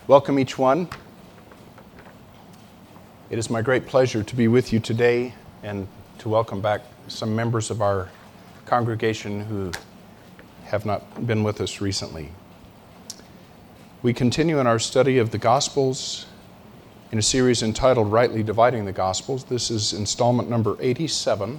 Welcome each one. It is my great pleasure to be with you today and to welcome back some members of our congregation who have not been with us recently. We continue in our study of the Gospels in a series entitled Rightly Dividing the Gospels. This is installment number 87.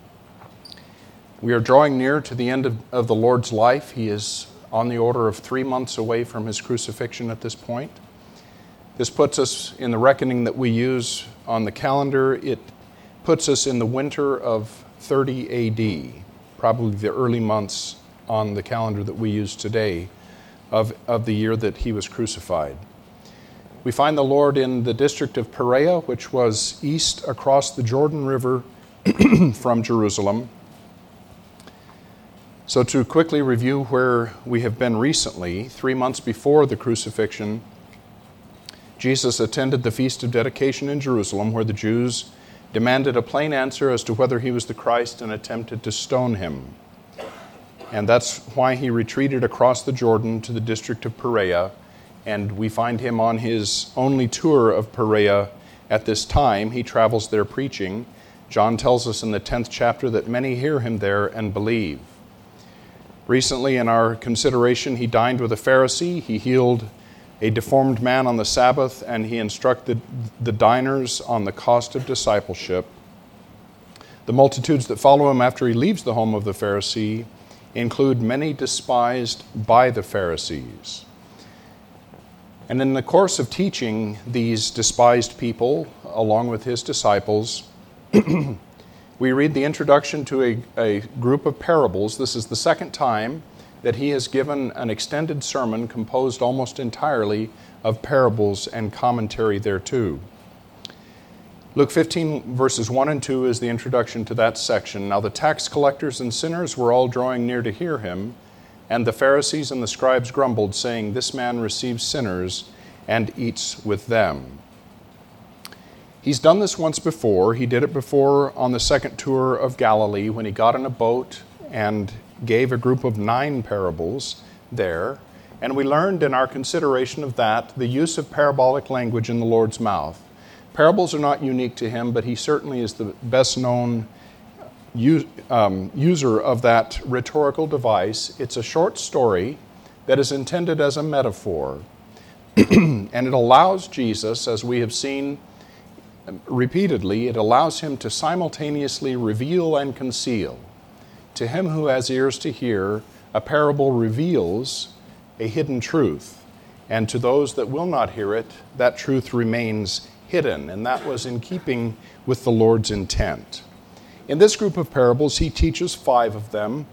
We are drawing near to the end of the Lord's life. He is on the order of 3 months away from his crucifixion at this point. This puts us in the reckoning that we use on the calendar. It puts us in the winter of 30 A.D., probably the early months on the calendar that we use today of the year that he was crucified. We find the Lord in the district of Perea, which was east across the Jordan River from Jerusalem. So to quickly review where we have been recently, 3 months before the crucifixion, Jesus attended the Feast of Dedication in Jerusalem, where the Jews demanded a plain answer as to whether he was the Christ and attempted to stone him. And that's why he retreated across the Jordan to the district of Perea, and we find him on his only tour of Perea at this time. He travels there preaching. John tells us in the 10th chapter that many hear him there and believe. Recently, in our consideration, he dined with a Pharisee, he healed a deformed man on the Sabbath, and he instructed the diners on the cost of discipleship. The multitudes that follow him after he leaves the home of the Pharisee include many despised by the Pharisees. And in the course of teaching these despised people, along with his disciples, we read the introduction to a group of parables. This is the second time that he has given an extended sermon composed almost entirely of parables and commentary thereto. Luke 15, verses 1 and 2 is the introduction to that section. Now the tax collectors and sinners were all drawing near to hear him, and the Pharisees and the scribes grumbled, saying, "This man receives sinners and eats with them." He's done this once before. He did it before on the second tour of Galilee when he got in a boat and gave a group of 9 parables there. And we learned in our consideration of that the use of parabolic language in the Lord's mouth. Parables are not unique to him, but he certainly is the best known user of that rhetorical device. It's a short story that is intended as a metaphor. And it allows Jesus, as we have seen repeatedly, it allows him to simultaneously reveal and conceal. To him who has ears to hear, a parable reveals a hidden truth. And to those that will not hear it, that truth remains hidden. And that was in keeping with the Lord's intent. In this group of parables, he teaches 5 of them.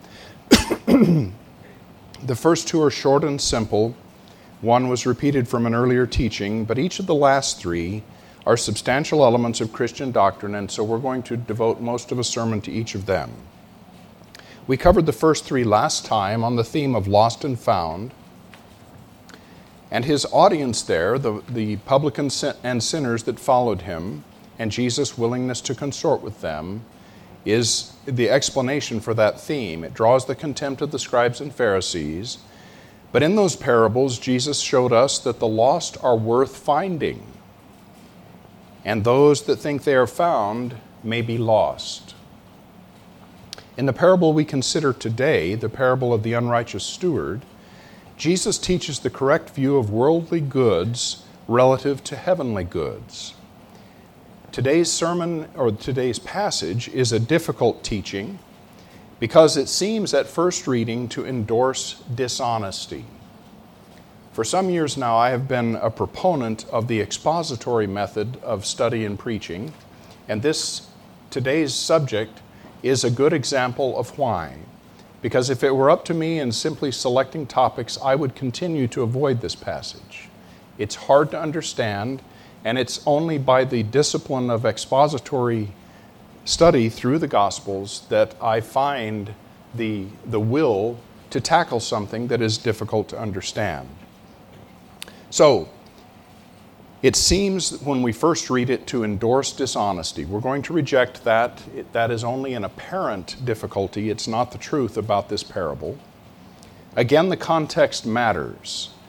The first 2 are short and simple. One was repeated from an earlier teaching, but each of the last 3 are substantial elements of Christian doctrine, and so we're going to devote most of a sermon to each of them. We covered the first 3 last time on the theme of lost and found, and his audience there, the publicans and sinners that followed him, and Jesus' willingness to consort with them, is the explanation for that theme. It draws the contempt of the scribes and Pharisees, but in those parables, Jesus showed us that the lost are worth finding, and those that think they are found may be lost. In the parable we consider today, the parable of the unrighteous steward, Jesus teaches the correct view of worldly goods relative to heavenly goods. Today's sermon, or today's passage, is a difficult teaching because it seems at first reading to endorse dishonesty. For some years now, I have been a proponent of the expository method of study and preaching, and today's subject is a good example of why. Because if it were up to me in simply selecting topics, I would continue to avoid this passage. It's hard to understand, and it's only by the discipline of expository study through the Gospels that I find the will to tackle something that is difficult to understand. So, it seems when we first read it to endorse dishonesty. We're going to reject that. That is only an apparent difficulty. It's not the truth about this parable. Again, the context matters.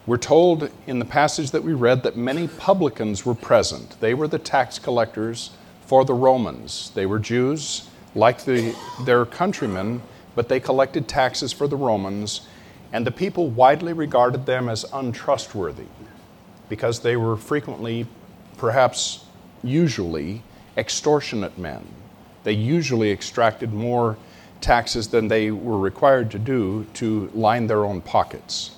We're told in the passage that we read that many publicans were present. They were the tax collectors for the Romans. They were Jews like their countrymen, but they collected taxes for the Romans, and the people widely regarded them as untrustworthy because they were frequently, perhaps usually, extortionate men. They usually extracted more taxes than they were required to do to line their own pockets.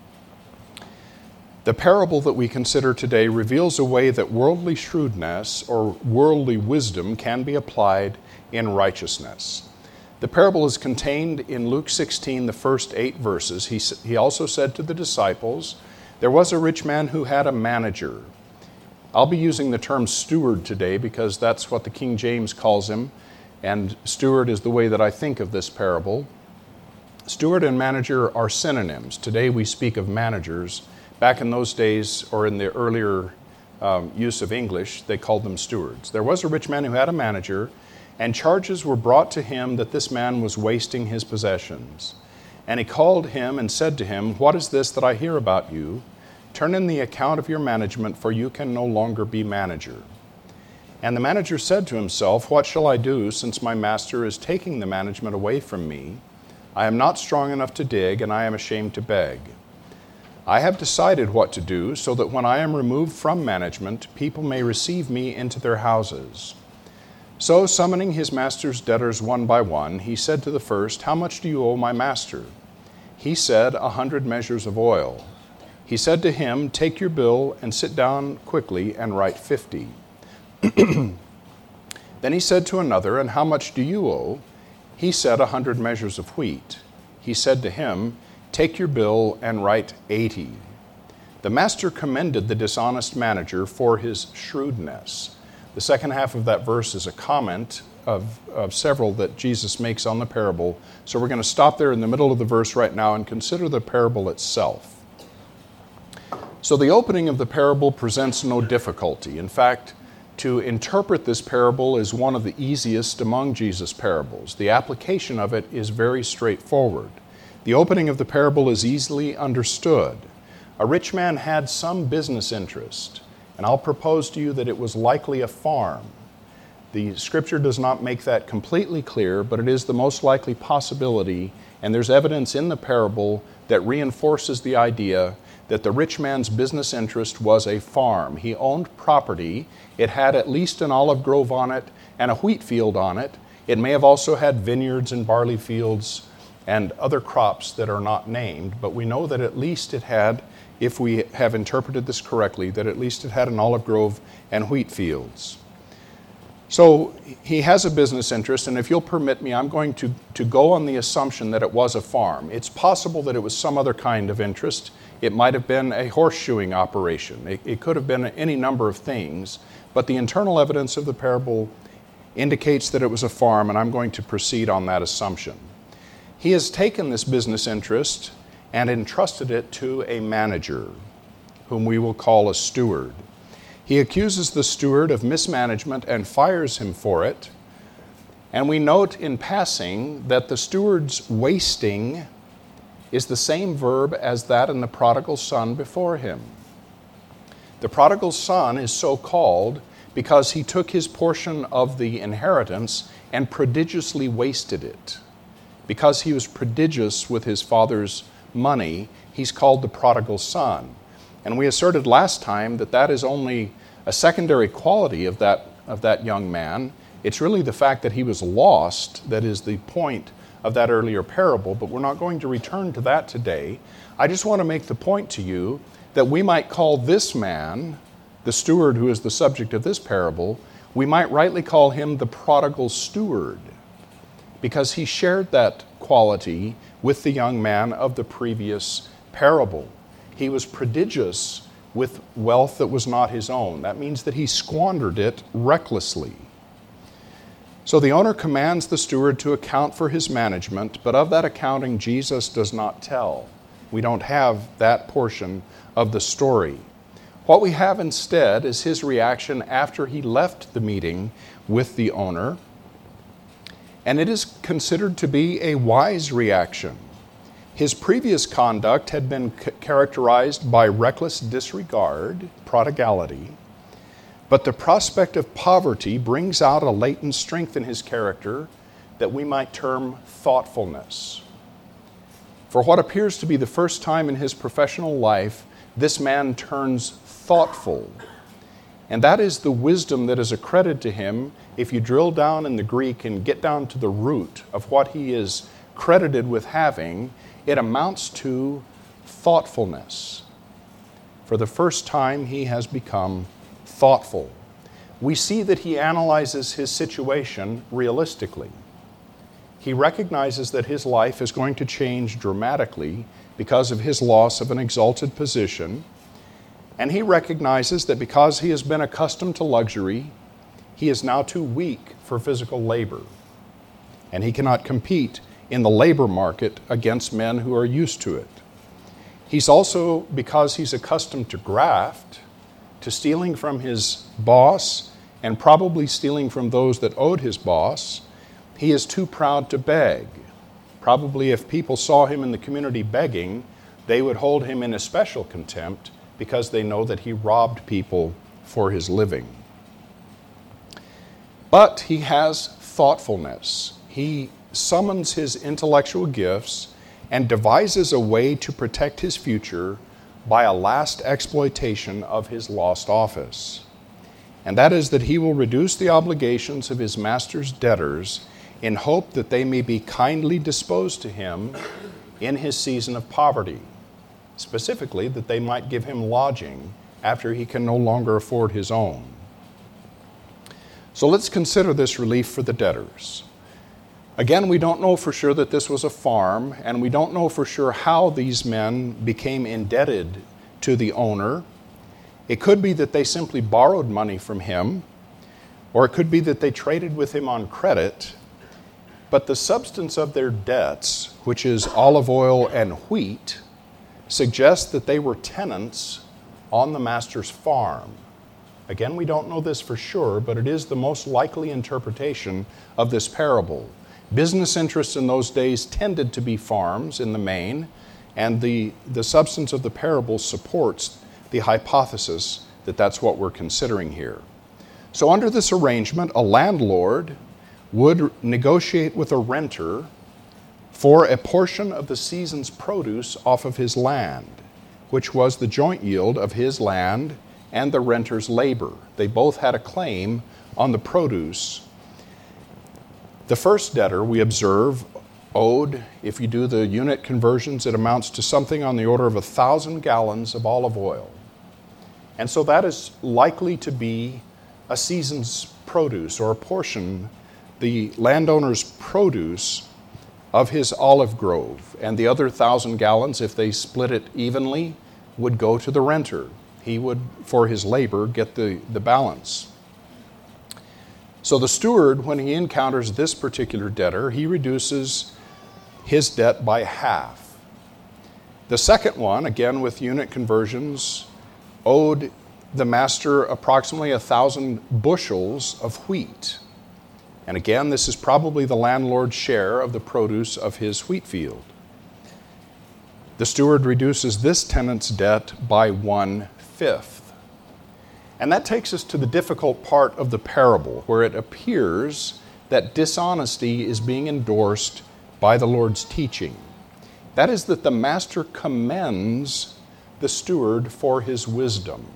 The parable that we consider today reveals a way that worldly shrewdness or worldly wisdom can be applied in righteousness. The parable is contained in Luke 16, the first 8 verses. He also said to the disciples, "There was a rich man who had a manager." I'll be using the term steward today because that's what the King James calls him, and steward is the way that I think of this parable. Steward and manager are synonyms. Today we speak of managers. Back in those days, or in the earlier use of English, they called them stewards. There was a rich man who had a manager, and charges were brought to him that this man was wasting his possessions. And he called him and said to him, "What is this that I hear about you? Turn in the account of your management, for you can no longer be manager." And the manager said to himself, "What shall I do, since my master is taking the management away from me? I am not strong enough to dig, and I am ashamed to beg. I have decided what to do, so that when I am removed from management, people may receive me into their houses." So, summoning his master's debtors one by one, he said to the first, "How much do you owe my master?" He said, 100 measures of oil. He said to him, "Take your bill and sit down quickly and write 50. Then he said to another, "And how much do you owe?" He said, 100 measures of wheat. He said to him, "Take your bill and write 80. The master commended the dishonest manager for his shrewdness. The second half of that verse is a comment of several that Jesus makes on the parable. So we're going to stop there in the middle of the verse right now and consider the parable itself. So the opening of the parable presents no difficulty. In fact, to interpret this parable is one of the easiest among Jesus' parables. The application of it is very straightforward. The opening of the parable is easily understood. A rich man had some business interest, and I'll propose to you that it was likely a farm. The scripture does not make that completely clear, but it is the most likely possibility, and there's evidence in the parable that reinforces the idea that the rich man's business interest was a farm. He owned property. It had at least an olive grove on it and a wheat field on it. It may have also had vineyards and barley fields and other crops that are not named, but we know that at least it had, if we have interpreted this correctly, that at least it had an olive grove and wheat fields. So he has a business interest, and if you'll permit me, I'm going to go on the assumption that it was a farm. It's possible that it was some other kind of interest. It might have been a horseshoeing operation. It could have been any number of things, but the internal evidence of the parable indicates that it was a farm, and I'm going to proceed on that assumption. He has taken this business interest and entrusted it to a manager, whom we will call a steward. He accuses the steward of mismanagement and fires him for it. And we note in passing that the steward's wasting is the same verb as that in the prodigal son before him. The prodigal son is so called because he took his portion of the inheritance and prodigiously wasted it. Because he was prodigious with his father's money, he's called the prodigal son. And we asserted last time that that is only a secondary quality of that young man. It's really the fact that he was lost that is the point of that earlier parable, but we're not going to return to that today. I just want to make the point to you that we might call this man, the steward who is the subject of this parable, we might rightly call him the prodigal steward, because he shared that quality with the young man of the previous parable. He was prodigious with wealth that was not his own. That means that he squandered it recklessly. So the owner commands the steward to account for his management, but of that accounting, Jesus does not tell. We don't have that portion of the story. What we have instead is his reaction after he left the meeting with the owner, and it is considered to be a wise reaction. His previous conduct had been characterized by reckless disregard, prodigality, but the prospect of poverty brings out a latent strength in his character that we might term thoughtfulness. For what appears to be the first time in his professional life, this man turns thoughtful. And that is the wisdom that is accredited to him if you drill down in the Greek and get down to the root of what he is credited with having. It amounts to thoughtfulness. For the first time, he has become thoughtful. We see that he analyzes his situation realistically. He recognizes that his life is going to change dramatically because of his loss of an exalted position, and he recognizes that because he has been accustomed to luxury, he is now too weak for physical labor, and he cannot compete in the labor market against men who are used to it. He's also, because he's accustomed to graft, to stealing from his boss and probably stealing from those that owed his boss, he is too proud to beg. Probably if people saw him in the community begging, they would hold him in especial contempt because they know that he robbed people for his living. But he has thoughtfulness. He summons his intellectual gifts and devises a way to protect his future by a last exploitation of his lost office. And that is that he will reduce the obligations of his master's debtors in hope that they may be kindly disposed to him in his season of poverty. Specifically, that they might give him lodging after he can no longer afford his own. So let's consider this relief for the debtors. Again, we don't know for sure that this was a farm, and we don't know for sure how these men became indebted to the owner. It could be that they simply borrowed money from him, or it could be that they traded with him on credit. But the substance of their debts, which is olive oil and wheat, suggests that they were tenants on the master's farm. Again, we don't know this for sure, but it is the most likely interpretation of this parable. Business interests in those days tended to be farms in the main, and the substance of the parable supports the hypothesis that that's what we're considering here. So under this arrangement, a landlord would negotiate with a renter for a portion of the season's produce off of his land, which was the joint yield of his land and the renter's labor. They both had a claim on the produce. The first debtor, we observe, owed, if you do the unit conversions, it amounts to something on the order of 1,000 gallons of olive oil. And so that is likely to be a season's produce, or a portion, the landowner's produce of his olive grove. And the other 1,000 gallons, if they split it evenly, would go to the renter. He would, for his labor, get the balance. So the steward, when he encounters this particular debtor, he reduces his debt by half. The second one, again with unit conversions, owed the master approximately 1,000 bushels of wheat. And again, this is probably the landlord's share of the produce of his wheat field. The steward reduces this tenant's debt by 1/5. And that takes us to the difficult part of the parable, where it appears that dishonesty is being endorsed by the Lord's teaching. That is that the master commends the steward for his wisdom.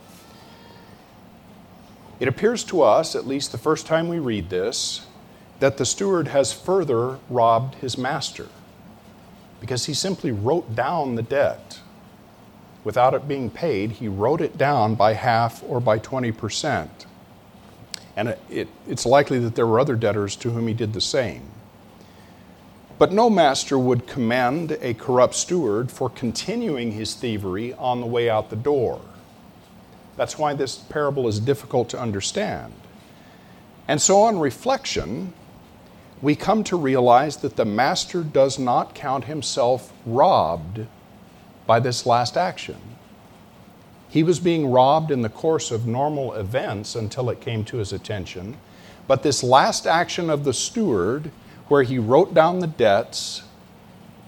It appears to us, at least the first time we read this, that the steward has further robbed his master, because he simply wrote down the debt. Without it being paid, he wrote it down by half or by 20%. And it's likely that there were other debtors to whom he did the same. But no master would commend a corrupt steward for continuing his thievery on the way out the door. That's why this parable is difficult to understand. And so on reflection, we come to realize that the master does not count himself robbed by this last action. He was being robbed in the course of normal events until it came to his attention. But this last action of the steward, where he wrote down the debts,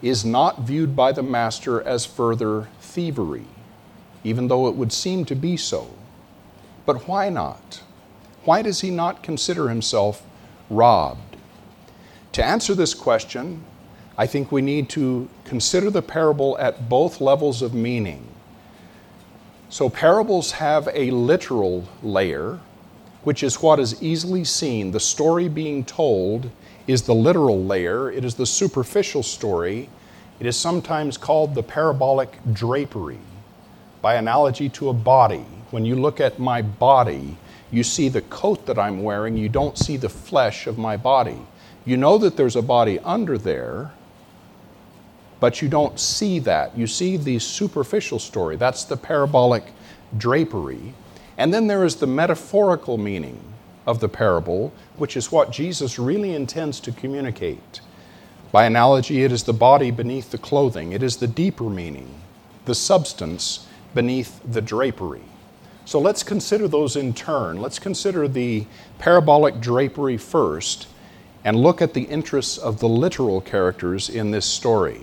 is not viewed by the master as further thievery, even though it would seem to be so. But why not? Why does he not consider himself robbed? To answer this question, I think we need to consider the parable at both levels of meaning. So parables have a literal layer, which is what is easily seen. The story being told is the literal layer. It is the superficial story. It is sometimes called the parabolic drapery, by analogy to a body. When you look at my body, you see the coat that I'm wearing. You don't see the flesh of my body. You know that there's a body under there, but you don't see that. You see the superficial story. That's the parabolic drapery. And then there is the metaphorical meaning of the parable, which is what Jesus really intends to communicate. By analogy, it is the body beneath the clothing. It is the deeper meaning, the substance beneath the drapery. So let's consider those in turn. Let's consider the parabolic drapery first and look at the interests of the literal characters in this story.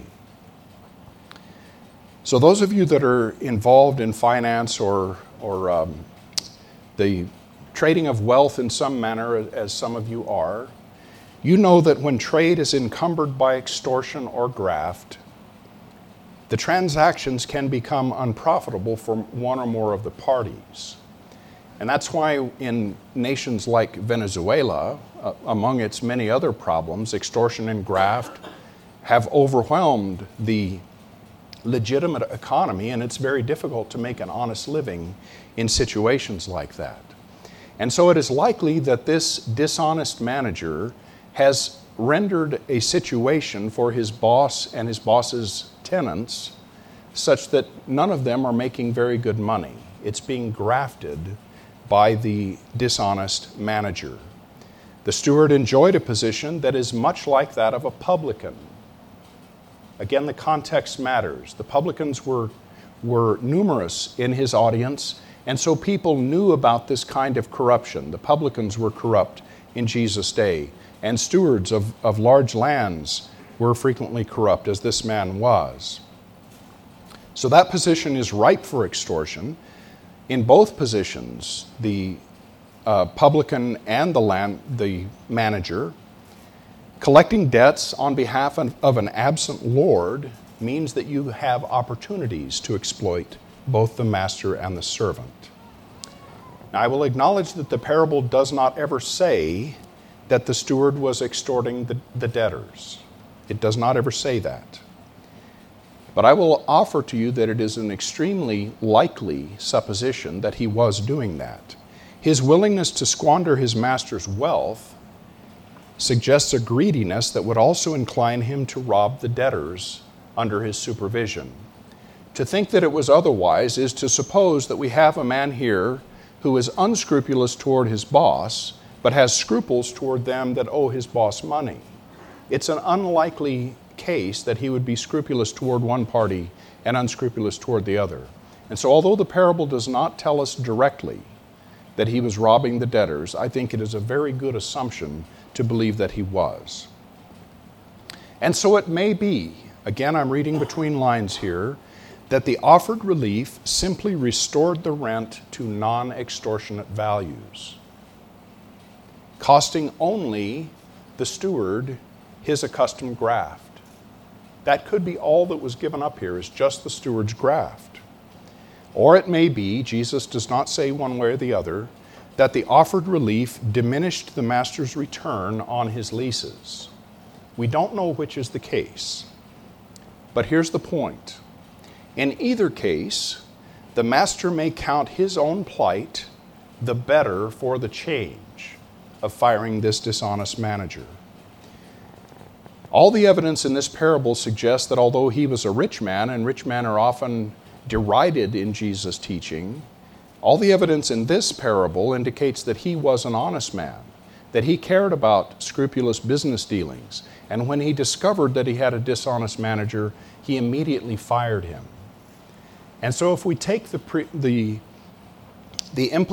So those of you that are involved in finance or the trading of wealth in some manner, as some of you are, you know that when trade is encumbered by extortion or graft, the transactions can become unprofitable for one or more of the parties. And that's why in nations like Venezuela, among its many other problems, extortion and graft have overwhelmed the legitimate economy, and it's very difficult to make an honest living in situations like that. And so it is likely that this dishonest manager has rendered a situation for his boss and his boss's tenants such that none of them are making very good money. It's being grafted by the dishonest manager. The steward enjoyed a position that is much like that of a publican. Again, the context matters. The publicans were numerous in his audience, and so people knew about this kind of corruption. The publicans were corrupt in Jesus' day, and stewards of large lands were frequently corrupt, as this man was. So that position is ripe for extortion. In both positions, the publican and the manager, collecting debts on behalf of an absent lord means that you have opportunities to exploit both the master and the servant. Now, I will acknowledge that the parable does not ever say that the steward was extorting the debtors. It does not ever say that. But I will offer to you that it is an extremely likely supposition that he was doing that. His willingness to squander his master's wealth suggests a greediness that would also incline him to rob the debtors under his supervision. To think that it was otherwise is to suppose that we have a man here who is unscrupulous toward his boss, but has scruples toward them that owe his boss money. It's an unlikely case that he would be scrupulous toward one party and unscrupulous toward the other. And so although the parable does not tell us directly that he was robbing the debtors, I think it is a very good assumption to believe that he was. And so it may be, again I'm reading between lines here, that the offered relief simply restored the rent to non-extortionate values, costing only the steward his accustomed graft. That could be all that was given up here, is just the steward's graft. Or it may be, Jesus does not say one way or the other, that the offered relief diminished the master's return on his leases. We don't know which is the case. But here's the point. In either case, the master may count his own plight the better for the change of firing this dishonest manager. All the evidence in this parable suggests that although he was a rich man, and rich men are often derided in Jesus' teaching, all the evidence in this parable indicates that he was an honest man, that he cared about scrupulous business dealings, and when he discovered that he had a dishonest manager, he immediately fired him. And so if we take the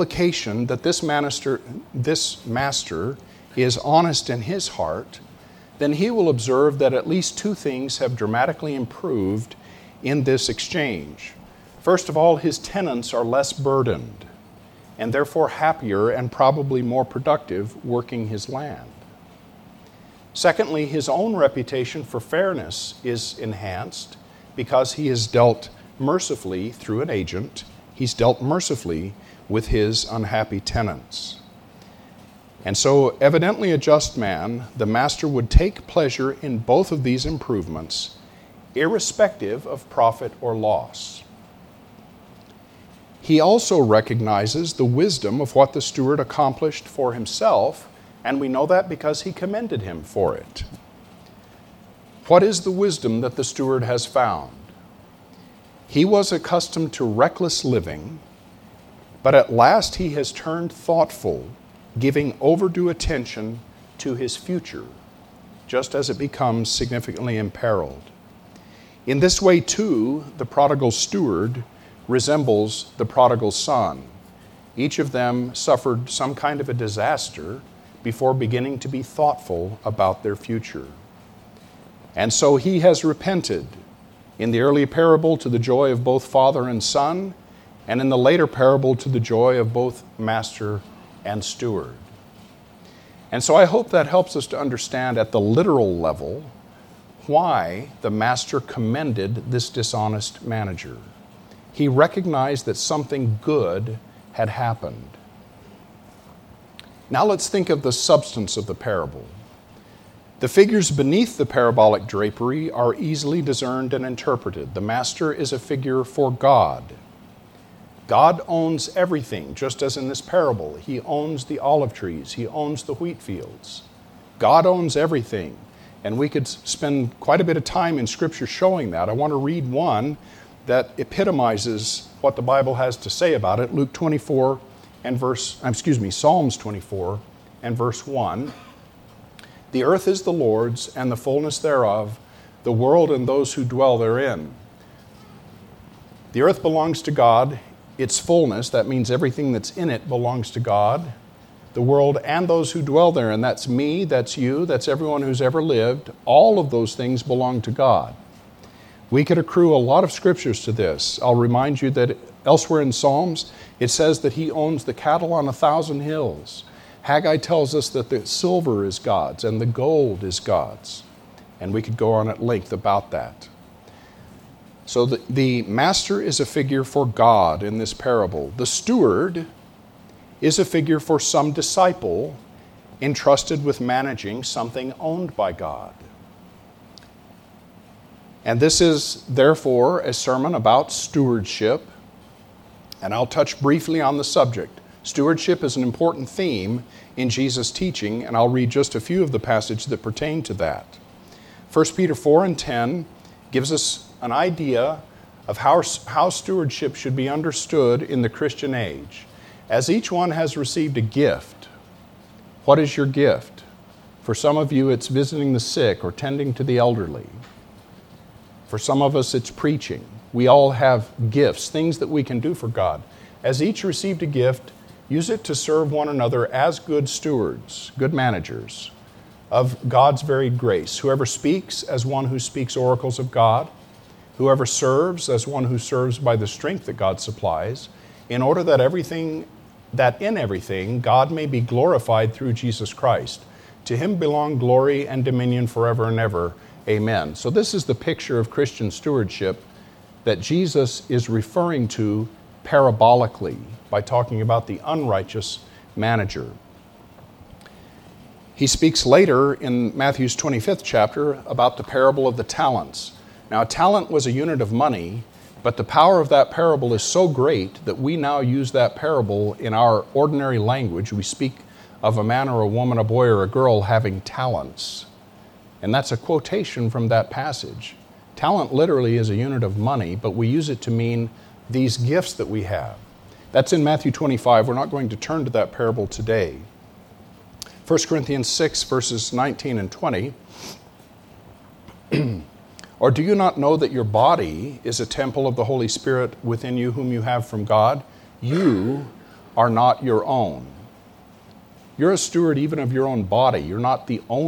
implication that this master is honest in his heart, then he will observe that at least two things have dramatically improved in this exchange. First of all, his tenants are less burdened and therefore happier and probably more productive working his land. Secondly, his own reputation for fairness is enhanced because he has dealt mercifully through an agent. He's dealt mercifully with his unhappy tenants. And so, evidently a just man, the master would take pleasure in both of these improvements, irrespective of profit or loss. He also recognizes the wisdom of what the steward accomplished for himself, and we know that because he commended him for it. What is the wisdom that the steward has found? He was accustomed to reckless living, but at last he has turned thoughtful, giving overdue attention to his future, just as it becomes significantly imperiled. In this way, too, the prodigal steward resembles the prodigal son. Each of them suffered some kind of a disaster before beginning to be thoughtful about their future. And so he has repented in the early parable to the joy of both father and son, and in the later parable to the joy of both master and steward. And so I hope that helps us to understand at the literal level why the master commended this dishonest manager. He recognized that something good had happened. Now let's think of the substance of the parable. The figures beneath the parabolic drapery are easily discerned and interpreted. The master is a figure for God. God owns everything, just as in this parable. He owns the olive trees. He owns the wheat fields. God owns everything. And we could spend quite a bit of time in Scripture showing that. I want to read one that epitomizes what the Bible has to say about it. Psalms 24 and verse 1. The earth is the Lord's, and the fullness thereof, the world and those who dwell therein. The earth belongs to God. Its fullness, that means everything that's in it, belongs to God. The world and those who dwell therein, that's me, that's you, that's everyone who's ever lived. All of those things belong to God. We could accrue a lot of scriptures to this. I'll remind you that elsewhere in Psalms, it says that he owns the cattle on 1,000 hills. Haggai tells us that the silver is God's and the gold is God's. And we could go on at length about that. So the master is a figure for God in this parable. The steward is a figure for some disciple entrusted with managing something owned by God. And this is, therefore, a sermon about stewardship, and I'll touch briefly on the subject. Stewardship is an important theme in Jesus' teaching, and I'll read just a few of the passages that pertain to that. 1 Peter 4 and 10 gives us an idea of how stewardship should be understood in the Christian age. As each one has received a gift, what is your gift? For some of you, it's visiting the sick or tending to the elderly. For some of us, it's preaching. We all have gifts, things that we can do for God. As each received a gift, use it to serve one another as good stewards, good managers of God's varied grace. Whoever speaks, as one who speaks oracles of God. Whoever serves, as one who serves by the strength that God supplies, in order that in everything God may be glorified through Jesus Christ. To him belong glory and dominion forever and ever. Amen. So this is the picture of Christian stewardship that Jesus is referring to parabolically by talking about the unrighteous manager. He speaks later in Matthew's 25th chapter about the parable of the talents. Now, a talent was a unit of money, but the power of that parable is so great that we now use that parable in our ordinary language. We speak of a man or a woman, a boy or a girl having talents. And that's a quotation from that passage. Talent literally is a unit of money, but we use it to mean these gifts that we have. That's in Matthew 25. We're not going to turn to that parable today. 1 Corinthians 6, verses 19 and 20. Or do you not know that your body is a temple of the Holy Spirit within you, whom you have from God? You are not your own. You're a steward even of your own body. You're not the owner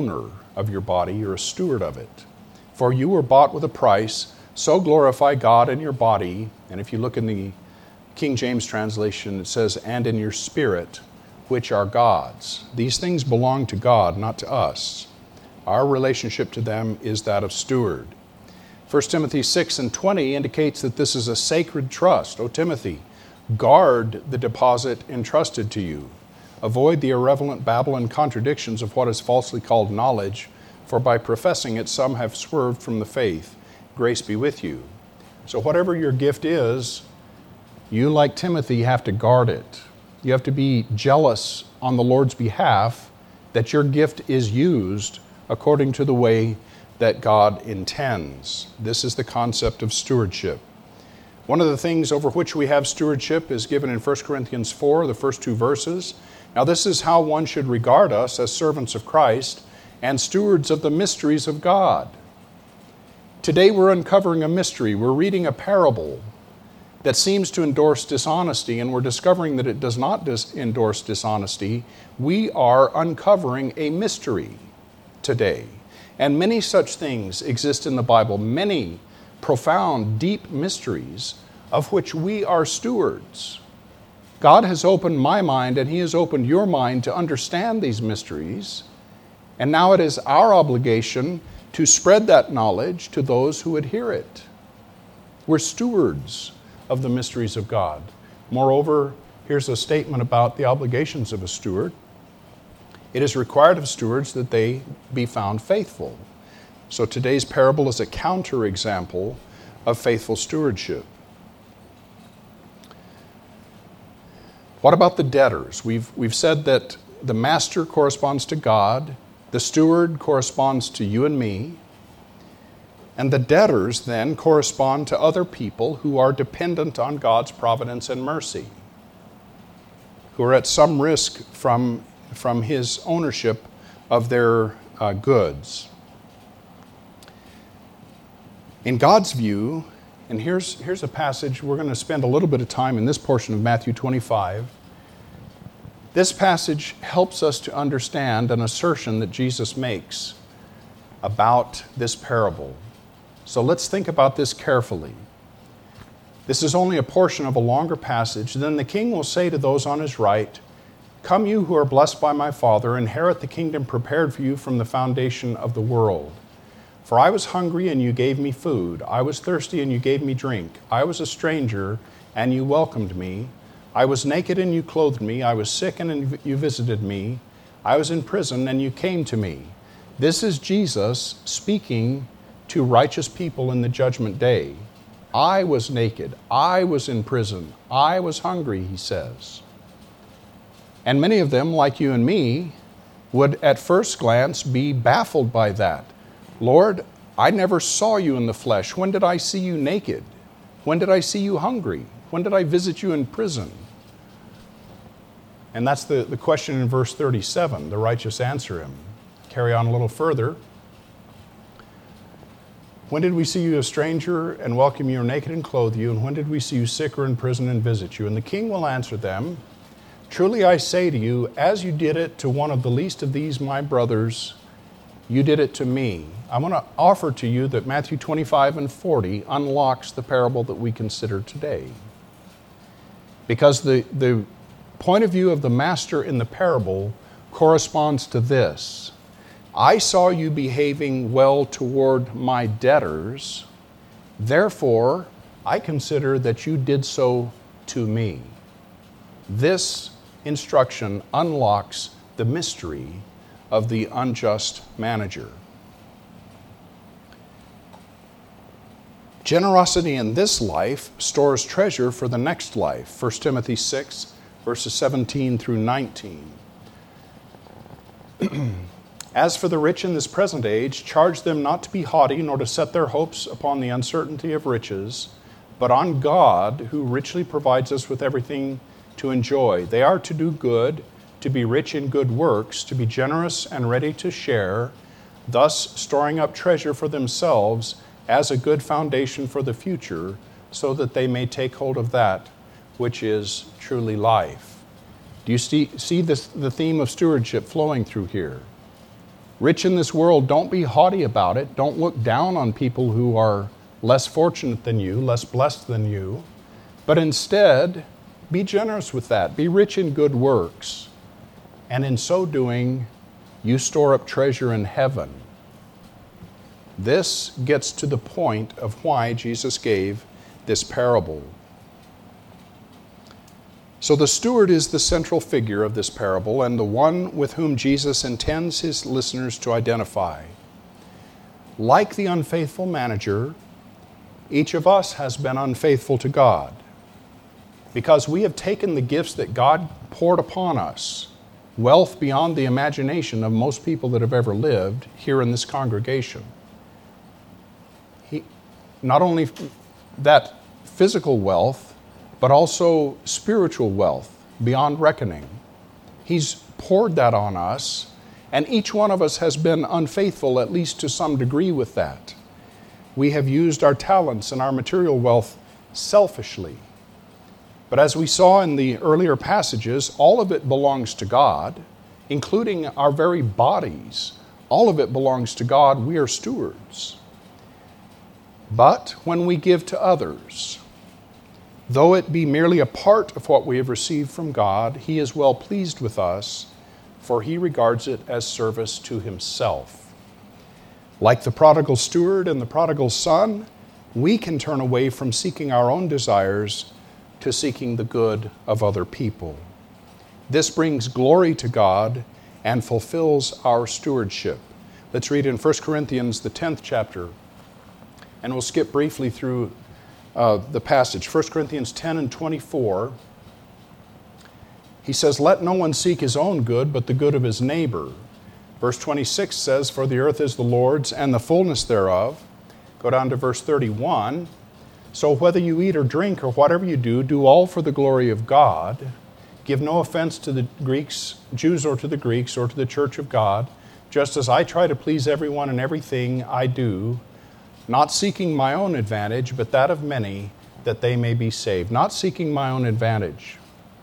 of your body. You're a steward of it. For you were bought with a price, so glorify God in your body. And if you look in the King James translation, it says, and in your spirit, which are God's. These things belong to God, not to us. Our relationship to them is that of steward. 1 Timothy 6:20 indicates that this is a sacred trust. O Timothy, guard the deposit entrusted to you. Avoid the irrelevant babble and contradictions of what is falsely called knowledge, for by professing it some have swerved from the faith. Grace be with you. So whatever your gift is, you, like Timothy, have to guard it. You have to be jealous on the Lord's behalf that your gift is used according to the way that God intends. This is the concept of stewardship. One of the things over which we have stewardship is given in 1 Corinthians 4, the first 2 verses. Now this is how one should regard us as servants of Christ and stewards of the mysteries of God. Today we're uncovering a mystery. We're reading a parable that seems to endorse dishonesty, and we're discovering that it does not endorse dishonesty. We are uncovering a mystery today. And many such things exist in the Bible, many profound, deep mysteries of which we are stewards. God has opened my mind and He has opened your mind to understand these mysteries. And now it is our obligation to spread that knowledge to those who would hear it. We're stewards of the mysteries of God. Moreover, here's a statement about the obligations of a steward. It is required of stewards that they be found faithful. So today's parable is a counterexample of faithful stewardship. What about the debtors? We've said that the master corresponds to God, the steward corresponds to you and me, and the debtors then correspond to other people who are dependent on God's providence and mercy, who are at some risk from His ownership of their goods. In God's view, and here's a passage, we're going to spend a little bit of time in this portion of Matthew 25. This passage helps us to understand an assertion that Jesus makes about this parable. So let's think about this carefully. This is only a portion of a longer passage. Then the king will say to those on his right, "Come, you who are blessed by my Father, inherit the kingdom prepared for you from the foundation of the world. For I was hungry, and you gave me food. I was thirsty, and you gave me drink. I was a stranger, and you welcomed me. I was naked, and you clothed me. I was sick, and you visited me. I was in prison, and you came to me." This is Jesus speaking to righteous people in the judgment day. I was naked. I was in prison. I was hungry, he says. And many of them, like you and me, would at first glance be baffled by that. Lord, I never saw you in the flesh. When did I see you naked? When did I see you hungry? When did I visit you in prison? And that's the question in verse 37. The righteous answer him. Carry on a little further. When did we see you a stranger and welcome you, or naked and clothe you? And when did we see you sick or in prison and visit you? And the king will answer them, "Truly I say to you, as you did it to one of the least of these my brothers, you did it to me." I want to offer to you that Matthew 25 and 40 unlocks the parable that we consider today. Because the point of view of the master in the parable corresponds to this. I saw you behaving well toward my debtors, therefore I consider that you did so to me. This instruction unlocks the mystery of the unjust manager. Generosity in this life stores treasure for the next life. 1 Timothy 6, verses 17 through 19. As for the rich in this present age, charge them not to be haughty, nor to set their hopes upon the uncertainty of riches, but on God, who richly provides us with everything to enjoy. They are to do good, to be rich in good works, to be generous and ready to share, thus storing up treasure for themselves as a good foundation for the future, so that they may take hold of that which is truly life. Do you see the theme of stewardship flowing through here? Rich in this world, don't be haughty about it. Don't look down on people who are less fortunate than you, less blessed than you. But instead, be generous with that. Be rich in good works. And in so doing, you store up treasure in heaven. This gets to the point of why Jesus gave this parable. So the steward is the central figure of this parable and the one with whom Jesus intends his listeners to identify. Like the unfaithful manager, each of us has been unfaithful to God because we have taken the gifts that God poured upon us, wealth beyond the imagination of most people that have ever lived here in this congregation. Not only that physical wealth, but also spiritual wealth beyond reckoning. He's poured that on us, and each one of us has been unfaithful, at least to some degree, with that. We have used our talents and our material wealth selfishly. But as we saw in the earlier passages, all of it belongs to God, including our very bodies. All of it belongs to God. We are stewards. But when we give to others, though it be merely a part of what we have received from God, He is well pleased with us, for He regards it as service to Himself. Like the prodigal steward and the prodigal son, we can turn away from seeking our own desires to seeking the good of other people. This brings glory to God and fulfills our stewardship. Let's read in 1 Corinthians, the 10th chapter, and we'll skip briefly through the passage. 1 Corinthians 10 and 24, he says, "Let no one seek his own good, but the good of his neighbor." Verse 26 says, "For the earth is the Lord's, and the fullness thereof." Go down to verse 31. "So whether you eat or drink, or whatever you do, do all for the glory of God. Give no offense to the Jews or to the Greeks, or to the church of God, just as I try to please everyone in everything I do, not seeking my own advantage, but that of many, that they may be saved." Not seeking my own advantage.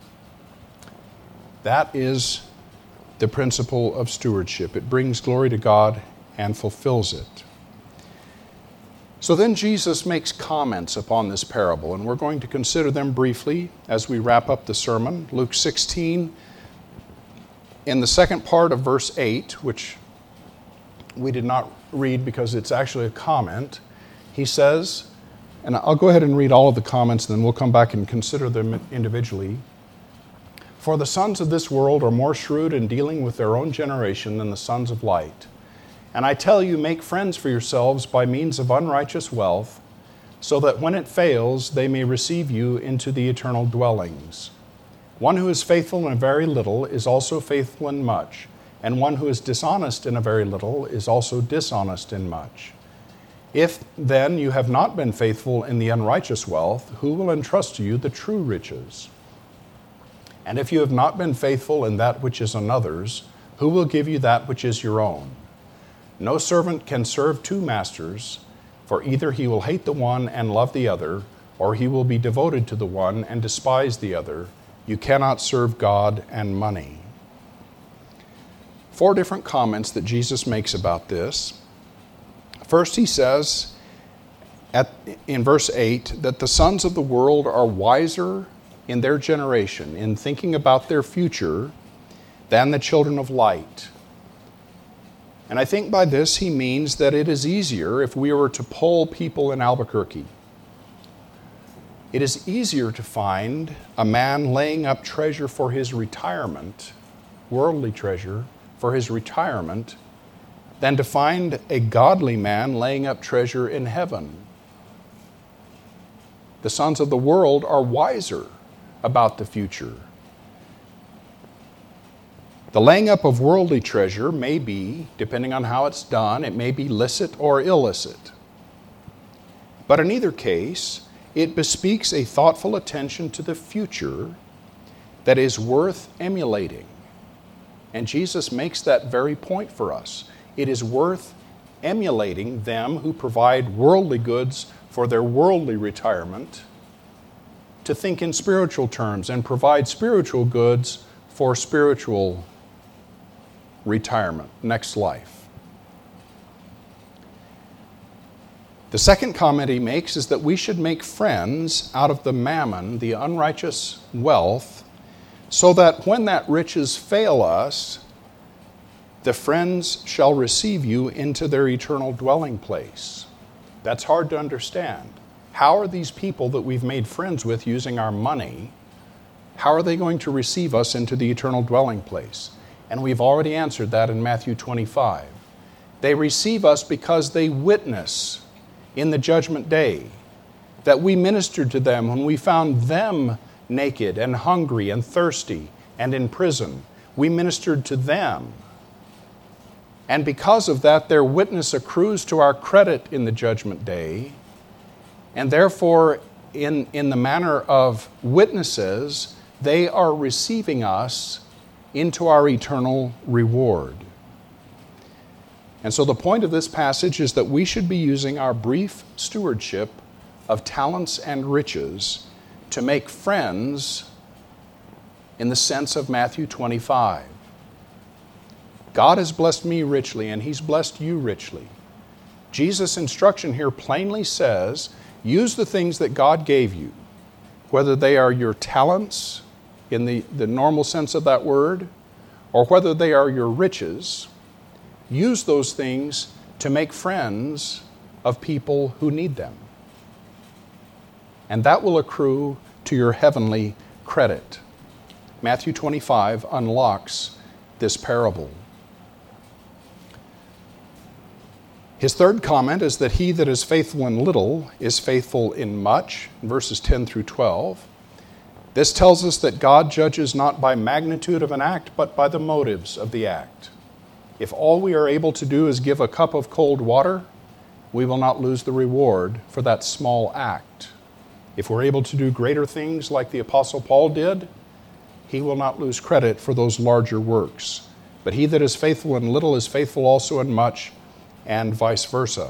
That is the principle of stewardship. It brings glory to God and fulfills it. So then Jesus makes comments upon this parable, and we're going to consider them briefly as we wrap up the sermon. Luke 16, in the second part of verse 8, which we did not read because it's actually a comment, he says, and I'll go ahead and read all of the comments, and then we'll come back and consider them individually. "For the sons of this world are more shrewd in dealing with their own generation than the sons of light. And I tell you, make friends for yourselves by means of unrighteous wealth, so that when it fails, they may receive you into the eternal dwellings. One who is faithful in a very little is also faithful in much, and one who is dishonest in a very little is also dishonest in much. If then you have not been faithful in the unrighteous wealth, who will entrust to you the true riches? And if you have not been faithful in that which is another's, who will give you that which is your own? No servant can serve two masters, for either he will hate the one and love the other, or he will be devoted to the one and despise the other. You cannot serve God and money." 4 different comments that Jesus makes about this. First, he says in verse 8 that the sons of the world are wiser in their generation, in thinking about their future, than the children of light. And I think by this he means that it is easier if we were to poll people in Albuquerque. It is easier to find a man laying up treasure for his retirement, worldly treasure, for his retirement, than to find a godly man laying up treasure in heaven. The sons of the world are wiser about the future. The laying up of worldly treasure may be, depending on how it's done, it may be licit or illicit. But in either case, it bespeaks a thoughtful attention to the future that is worth emulating. And Jesus makes that very point for us. It is worth emulating them who provide worldly goods for their worldly retirement, to think in spiritual terms and provide spiritual goods for spiritual retirement, next life. The second comment he makes is that we should make friends out of the mammon, the unrighteous wealth, so that when that riches fail us, the friends shall receive you into their eternal dwelling place. That's hard to understand. How are these people that we've made friends with using our money, how are they going to receive us into the eternal dwelling place? And we've already answered that in Matthew 25. They receive us because they witness in the judgment day that we ministered to them when we found them naked and hungry and thirsty and in prison. We ministered to them. And because of that, their witness accrues to our credit in the judgment day. And therefore, in the manner of witnesses, they are receiving us into our eternal reward. And so the point of this passage is that we should be using our brief stewardship of talents and riches to make friends in the sense of Matthew 25. God has blessed me richly, and He's blessed you richly. Jesus' instruction here plainly says, use the things that God gave you, whether they are your talents in the normal sense of that word, or whether they are your riches. Use those things to make friends of people who need them. And that will accrue to your heavenly credit. Matthew 25 unlocks this parable. His third comment is that he that is faithful in little is faithful in much, verses 10 through 12. This tells us that God judges not by magnitude of an act, but by the motives of the act. If all we are able to do is give a cup of cold water, we will not lose the reward for that small act. If we're able to do greater things like the Apostle Paul did, he will not lose credit for those larger works. But he that is faithful in little is faithful also in much, and vice versa.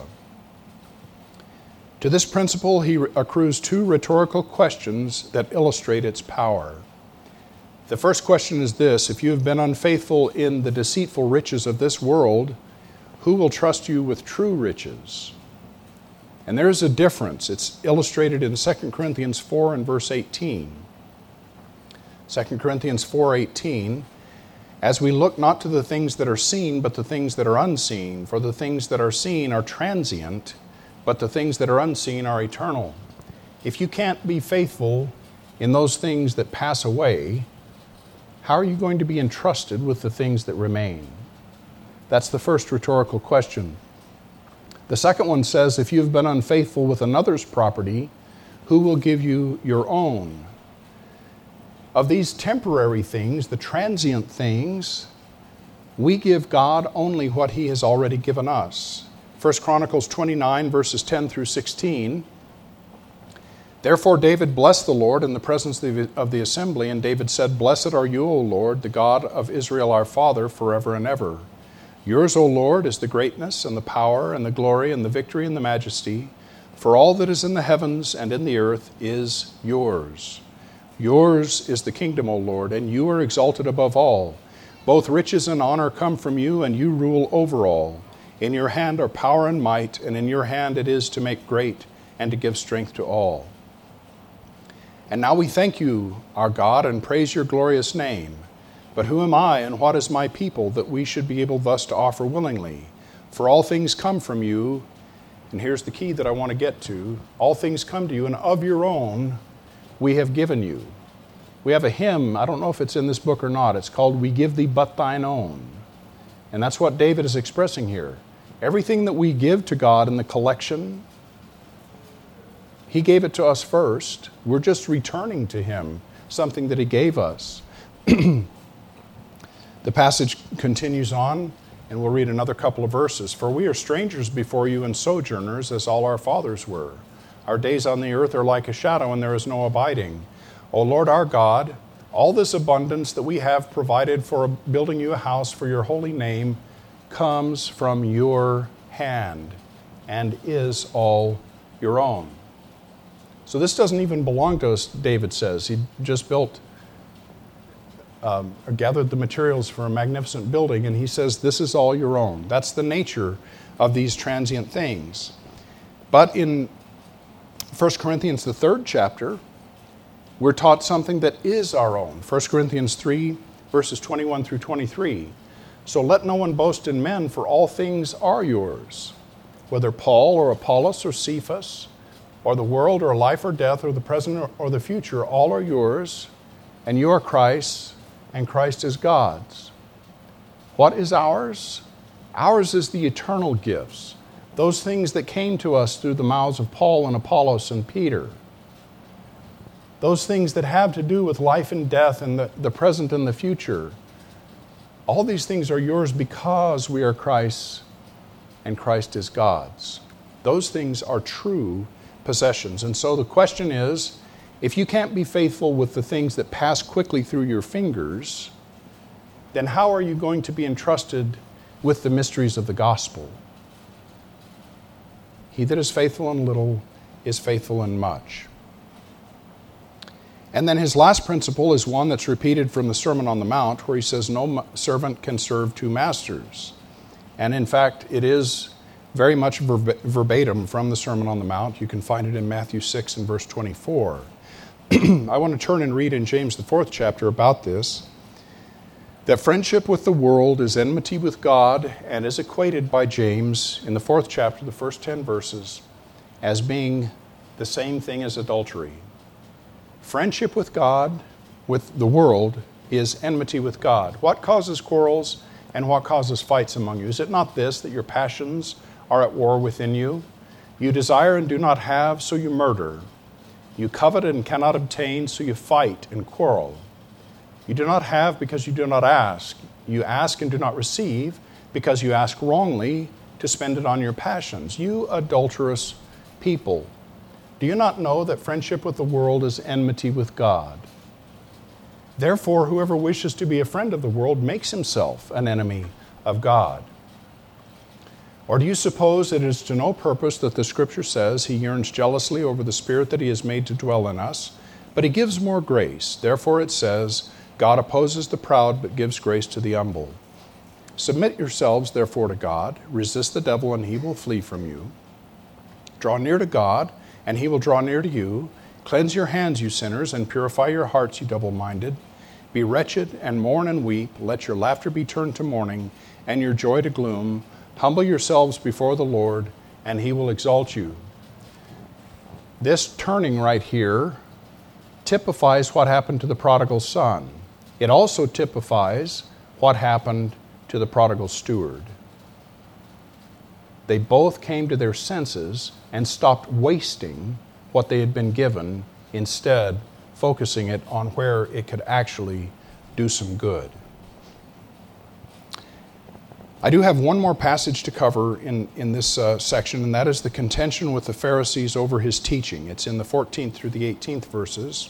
To this principle, he accrues two rhetorical questions that illustrate its power. The first question is this: if you have been unfaithful in the deceitful riches of this world, who will trust you with true riches? And there is a difference. It's illustrated in 2 Corinthians 4 and verse 18. 2 Corinthians 4:18, as we look not to the things that are seen, but the things that are unseen. For the things that are seen are transient, but the things that are unseen are eternal. If you can't be faithful in those things that pass away, how are you going to be entrusted with the things that remain? That's the first rhetorical question. The second one says, if you've been unfaithful with another's property, who will give you your own? Of these temporary things, the transient things, we give God only what He has already given us. 1 Chronicles 29, verses 10 through 16. Therefore David blessed the Lord in the presence of the assembly, and David said, Blessed are you, O Lord, the God of Israel our Father, forever and ever. Yours, O Lord, is the greatness and the power and the glory and the victory and the majesty, for all that is in the heavens and in the earth is yours. Yours is the kingdom, O Lord, and you are exalted above all. Both riches and honor come from you, and you rule over all. In your hand are power and might, and in your hand it is to make great and to give strength to all. And now we thank you, our God, and praise your glorious name. But who am I, and what is my people, that we should be able thus to offer willingly? For all things come from you, and here's the key that I want to get to. All things come to you, and of your own we have given you. We have a hymn, I don't know if it's in this book or not, it's called We Give Thee But Thine Own. And that's what David is expressing here. Everything that we give to God in the collection, He gave it to us first. We're just returning to Him something that He gave us. The passage continues on, and we'll read another couple of verses. For we are strangers before you and sojourners, as all our fathers were. Our days on the earth are like a shadow, and there is no abiding. O Lord our God, all this abundance that we have provided for building you a house for your holy name comes from your hand and is all your own. So this doesn't even belong to us, David says. He just gathered the materials for a magnificent building, and he says, this is all your own. That's the nature of these transient things. But in 1 Corinthians, the 3rd chapter, we're taught something that is our own. 1 Corinthians 3, verses 21 through 23. So let no one boast in men, for all things are yours. Whether Paul or Apollos or Cephas, or the world or life or death, or the present or the future, all are yours, and you are Christ's, and Christ is God's. What is ours? Ours is the eternal gifts, those things that came to us through the mouths of Paul and Apollos and Peter. Those things that have to do with life and death and the present and the future. All these things are yours because we are Christ's and Christ is God's. Those things are true possessions. And so the question is, if you can't be faithful with the things that pass quickly through your fingers, then how are you going to be entrusted with the mysteries of the gospel? He that is faithful in little is faithful in much. And then his last principle is one that's repeated from the Sermon on the Mount, where he says, no servant can serve two masters. And in fact, it is very much verbatim from the Sermon on the Mount. You can find it in Matthew 6 and verse 24. I want to turn and read in James, the 4th chapter, about this, that friendship with the world is enmity with God, and is equated by James in the 4th chapter, the first 10 verses, as being the same thing as adultery. Friendship with God, with the world, is enmity with God. What causes quarrels and what causes fights among you? Is it not this, that your passions are at war within you? You desire and do not have, so you murder. You covet and cannot obtain, so you fight and quarrel. You do not have because you do not ask. You ask and do not receive because you ask wrongly to spend it on your passions. You adulterous people. Do you not know that friendship with the world is enmity with God? Therefore, whoever wishes to be a friend of the world makes himself an enemy of God. Or do you suppose it is to no purpose that the Scripture says he yearns jealously over the Spirit that he has made to dwell in us, but he gives more grace? Therefore it says, God opposes the proud, but gives grace to the humble. Submit yourselves, therefore, to God. Resist the devil, and he will flee from you. Draw near to God, and he will draw near to you. Cleanse your hands, you sinners, and purify your hearts, you double-minded. Be wretched, and mourn and weep. Let your laughter be turned to mourning, and your joy to gloom. Humble yourselves before the Lord, and he will exalt you. This turning right here typifies what happened to the prodigal son. It also typifies what happened to the prodigal steward. They both came to their senses and stopped wasting what they had been given, instead focusing it on where it could actually do some good. I do have one more passage to cover in this section, and that is the contention with the Pharisees over his teaching. It's in the 14th through the 18th verses.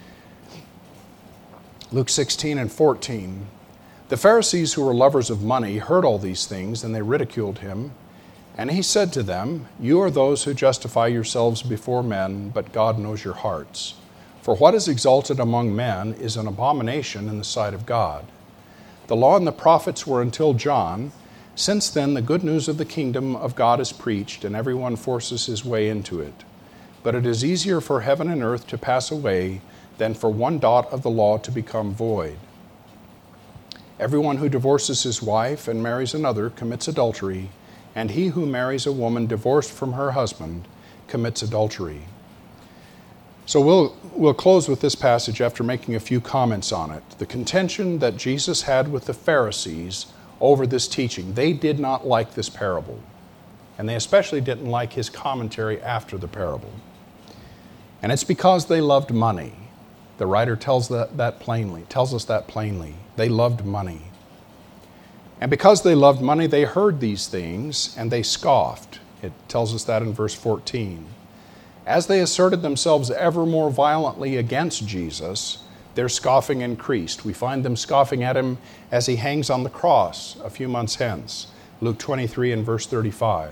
Luke 16 and 14. The Pharisees, who were lovers of money, heard all these things, and they ridiculed him. And he said to them, You are those who justify yourselves before men, but God knows your hearts. For what is exalted among men is an abomination in the sight of God. The law and the prophets were until John. Since then, the good news of the kingdom of God is preached, and everyone forces his way into it. But it is easier for heaven and earth to pass away than for one dot of the law to become void. Everyone who divorces his wife and marries another commits adultery, and he who marries a woman divorced from her husband commits adultery. So we'll close with this passage after making a few comments on it. The contention that Jesus had with the Pharisees over this teaching. They did not like this parable, and they especially didn't like his commentary after the parable. And it's because they loved money. The writer tells us that plainly. They loved money. And because they loved money, they heard these things and they scoffed. It tells us that in verse 14. As they asserted themselves ever more violently against Jesus, their scoffing increased. We find them scoffing at him as he hangs on the cross a few months hence. Luke 23 and verse 35.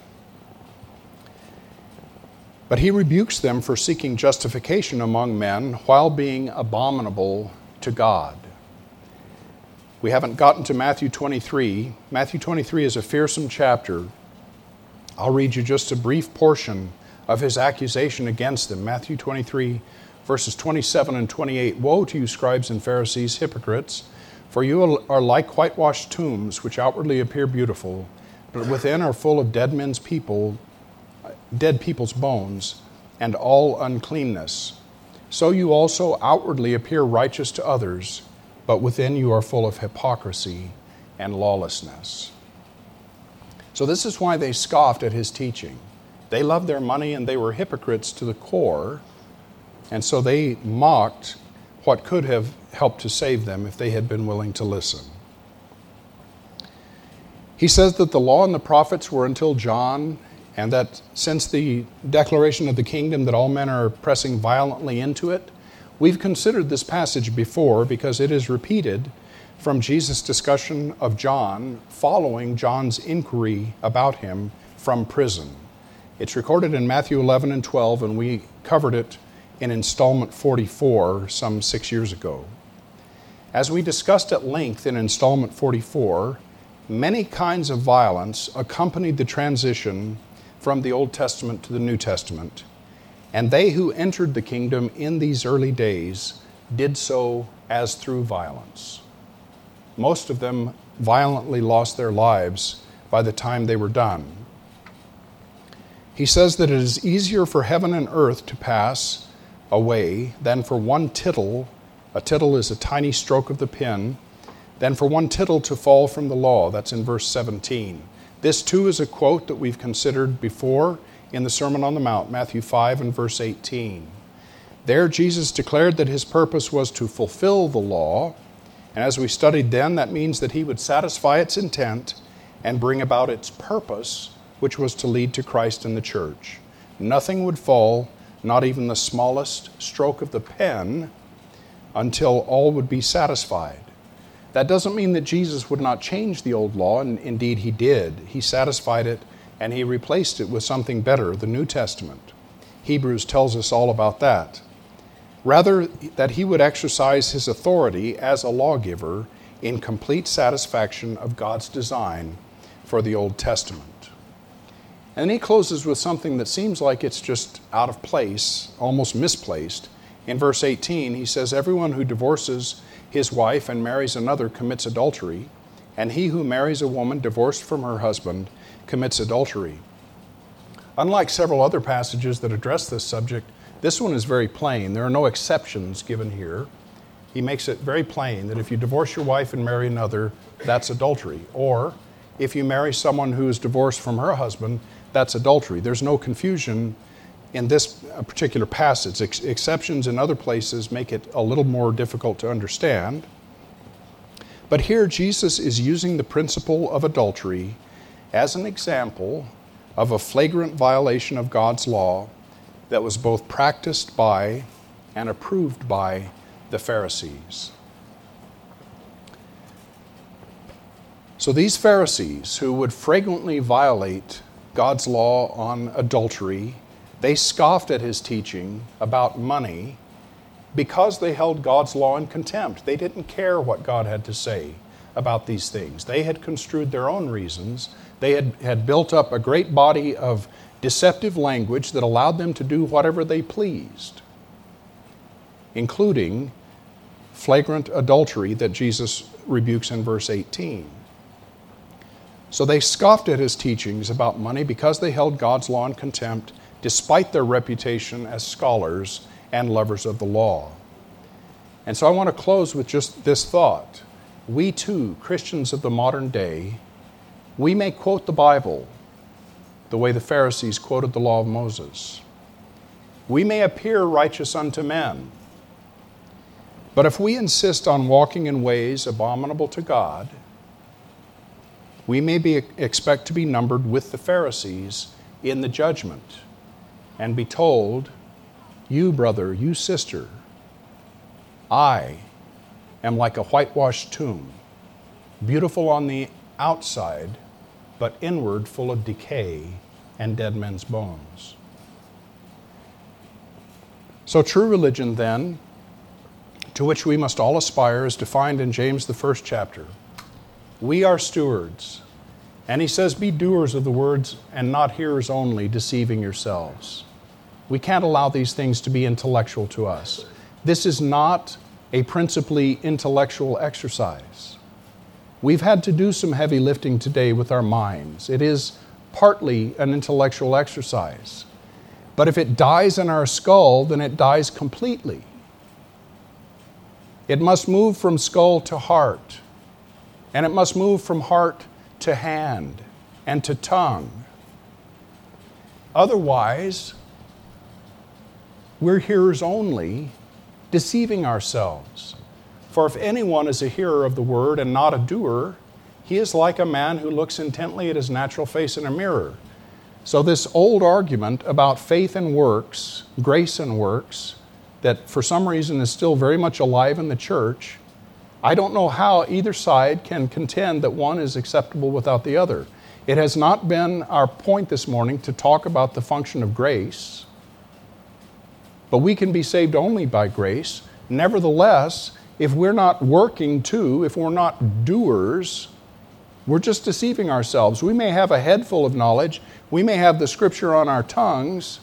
But he rebukes them for seeking justification among men while being abominable to God. We haven't gotten to Matthew 23. Matthew 23 is a fearsome chapter. I'll read you just a brief portion of his accusation against them. Matthew 23, verses 27 and 28. Woe to you, scribes and Pharisees, hypocrites, for you are like whitewashed tombs, which outwardly appear beautiful, but within are full of dead people's bones, and all uncleanness. So you also outwardly appear righteous to others, but within you are full of hypocrisy and lawlessness. So this is why they scoffed at his teaching. They loved their money and they were hypocrites to the core, and so they mocked what could have helped to save them if they had been willing to listen. He says that the law and the prophets were until John, and that since the declaration of the kingdom that all men are pressing violently into it. We've considered this passage before because it is repeated from Jesus' discussion of John following John's inquiry about him from prison. It's recorded in Matthew 11 and 12, and we covered it in installment 44 some 6 years ago. As we discussed at length in installment 44, many kinds of violence accompanied the transition from the Old Testament to the New Testament, and they who entered the kingdom in these early days did so as through violence. Most of them violently lost their lives by the time they were done. He says that it is easier for heaven and earth to pass away than for one tittle, a tittle is a tiny stroke of the pen, than for one tittle to fall from the law. That's in verse 17. This too is a quote that we've considered before in the Sermon on the Mount, Matthew 5 and verse 18. There Jesus declared that his purpose was to fulfill the law, and as we studied then, that means that he would satisfy its intent and bring about its purpose, which was to lead to Christ and the church. Nothing would fall, not even the smallest stroke of the pen, until all would be satisfied. That doesn't mean that Jesus would not change the old law, and indeed he did. He satisfied it and he replaced it with something better, the New Testament. Hebrews tells us all about that. Rather, that he would exercise his authority as a lawgiver in complete satisfaction of God's design for the Old Testament. And he closes with something that seems like it's just out of place, almost misplaced. In verse 18, he says, everyone who divorces his wife and marries another commits adultery, and he who marries a woman divorced from her husband commits adultery. Unlike several other passages that address this subject, this one is very plain. There are no exceptions given here. He makes it very plain that if you divorce your wife and marry another, that's adultery. Or if you marry someone who is divorced from her husband, that's adultery. There's no confusion in this particular passage. Exceptions in other places make it a little more difficult to understand. But here Jesus is using the principle of adultery as an example of a flagrant violation of God's law that was both practiced by and approved by the Pharisees. So these Pharisees who would flagrantly violate God's law on adultery, they scoffed at his teaching about money because they held God's law in contempt. They didn't care what God had to say about these things. They had construed their own reasons. They had built up a great body of deceptive language that allowed them to do whatever they pleased, including flagrant adultery that Jesus rebukes in verse 18. So they scoffed at his teachings about money because they held God's law in contempt, despite their reputation as scholars and lovers of the law. And so I want to close with just this thought. We too, Christians of the modern day, we may quote the Bible the way the Pharisees quoted the law of Moses. We may appear righteous unto men, but if we insist on walking in ways abominable to God, we may expect to be numbered with the Pharisees in the judgment and be told, you brother, you sister, I am like a whitewashed tomb, beautiful on the outside, but inward full of decay and dead men's bones. So true religion then, to which we must all aspire, is defined in James the 1st chapter. We are stewards, And he says, be doers of the words and not hearers only, deceiving yourselves. We can't allow these things to be intellectual to us. This is not a principally intellectual exercise. We've had to do some heavy lifting today with our minds. It is partly an intellectual exercise. But if it dies in our skull, then it dies completely. It must move from skull to heart, and it must move from heart to hand and to tongue. Otherwise, we're hearers only, deceiving ourselves. For if anyone is a hearer of the word and not a doer, he is like a man who looks intently at his natural face in a mirror. So this old argument about faith and works, grace and works, that for some reason is still very much alive in the church, I don't know how either side can contend that one is acceptable without the other. It has not been our point this morning to talk about the function of grace, but we can be saved only by grace. Nevertheless, if we're not working too, if we're not doers, we're just deceiving ourselves. We may have a head full of knowledge, we may have the scripture on our tongues,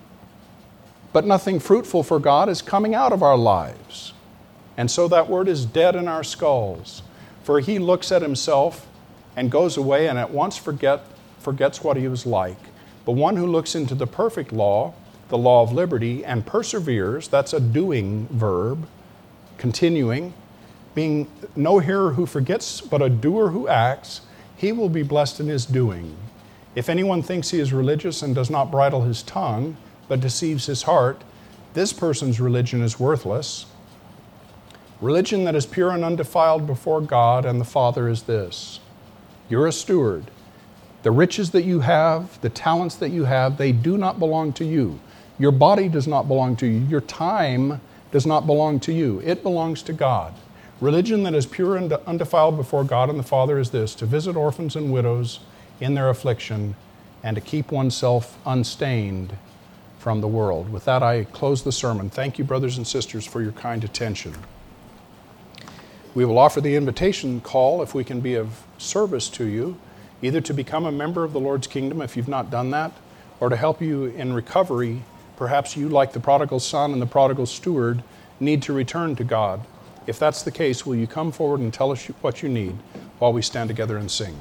but nothing fruitful for God is coming out of our lives. And so that word is dead in our skulls. For he looks at himself and goes away and at once forgets what he was like. But one who looks into the perfect law, the law of liberty, and perseveres, that's a doing verb, continuing, being no hearer who forgets, but a doer who acts, he will be blessed in his doing. If anyone thinks he is religious and does not bridle his tongue, but deceives his heart, this person's religion is worthless. Religion that is pure and undefiled before God and the Father is this: you're a steward. The riches that you have, the talents that you have, they do not belong to you. Your body does not belong to you. Your time does not belong to you. It belongs to God. Religion that is pure and undefiled before God and the Father is this: to visit orphans and widows in their affliction and to keep oneself unstained from the world. With that, I close the sermon. Thank you, brothers and sisters, for your kind attention. We will offer the invitation call if we can be of service to you, either to become a member of the Lord's kingdom if you've not done that, or to help you in recovery. Perhaps you, like the prodigal son and the prodigal steward, need to return to God. If that's the case, will you come forward and tell us what you need while we stand together and sing?